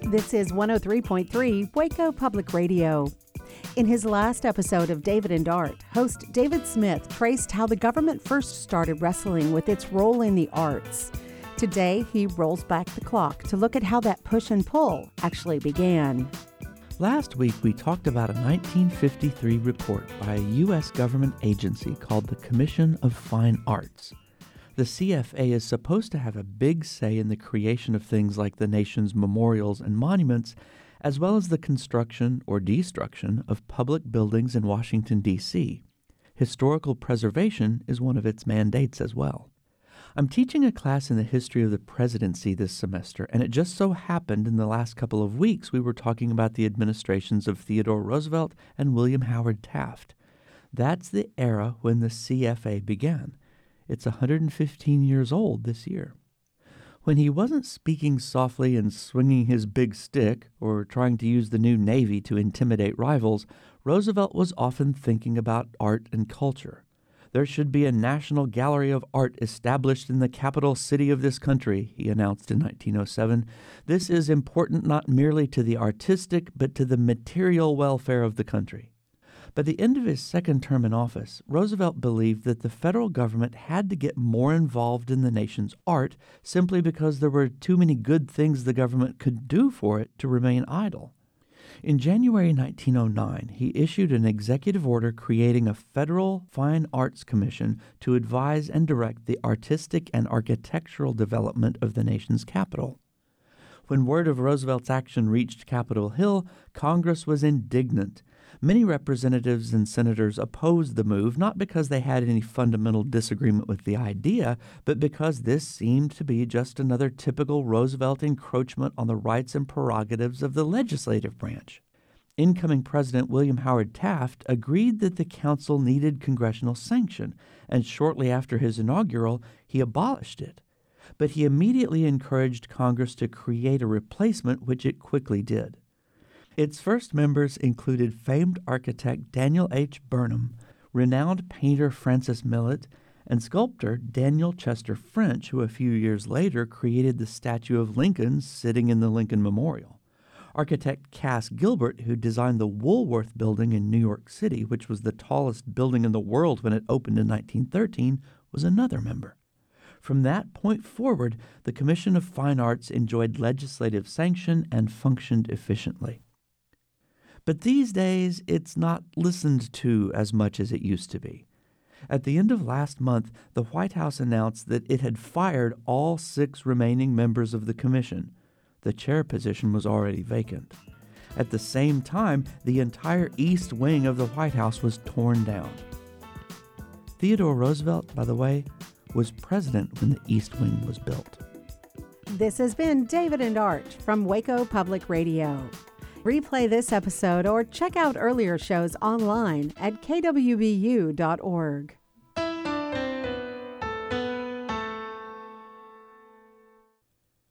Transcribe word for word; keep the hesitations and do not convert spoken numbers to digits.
This is one oh three point three Waco Public Radio. In his last episode of David and Art, host David Smith traced how the government first started wrestling with its role in the arts. Today, he rolls back the clock to look at how that push and pull actually began. Last week, we talked about a nineteen fifty-three report by a U S government agency called the Commission of Fine Arts. The C F A is supposed to have a big say in the creation of things like the nation's memorials and monuments, as well as the construction or destruction of public buildings in Washington, D C Historical preservation is one of its mandates as well. I'm teaching a class in the history of the presidency this semester, and it just so happened in the last couple of weeks we were talking about the administrations of Theodore Roosevelt and William Howard Taft. That's the era when the C F A began. It's one hundred fifteen years old this year. When he wasn't speaking softly and swinging his big stick or trying to use the new Navy to intimidate rivals, Roosevelt was often thinking about art and culture. There should be a National Gallery of Art established in the capital city of this country, he announced in nineteen oh seven. This is important not merely to the artistic, but to the material welfare of the country. By the end of his second term in office, Roosevelt believed that the federal government had to get more involved in the nation's art simply because there were too many good things the government could do for it to remain idle. In January nineteen oh nine, he issued an executive order creating a federal fine arts commission to advise and direct the artistic and architectural development of the nation's capital. When word of Roosevelt's action reached Capitol Hill, Congress was indignant. Many representatives and senators opposed the move, not because they had any fundamental disagreement with the idea, but because this seemed to be just another typical Roosevelt encroachment on the rights and prerogatives of the legislative branch. Incoming President William Howard Taft agreed that the council needed congressional sanction, and shortly after his inaugural, he abolished it. But he immediately encouraged Congress to create a replacement, which it quickly did. Its first members included famed architect Daniel H. Burnham, renowned painter Francis Millet, and sculptor Daniel Chester French, who a few years later created the statue of Lincoln sitting in the Lincoln Memorial. Architect Cass Gilbert, who designed the Woolworth Building in New York City, which was the tallest building in the world when it opened in nineteen thirteen, was another member. From that point forward, the Commission of Fine Arts enjoyed legislative sanction and functioned efficiently. But these days, it's not listened to as much as it used to be. At the end of last month, the White House announced that it had fired all six remaining members of the commission. The chair position was already vacant. At the same time, the entire east wing of the White House was torn down. Theodore Roosevelt, by the way, was president when the East Wing was built. This has been David and Art from Waco Public Radio. Replay this episode or check out earlier shows online at k w b u dot org.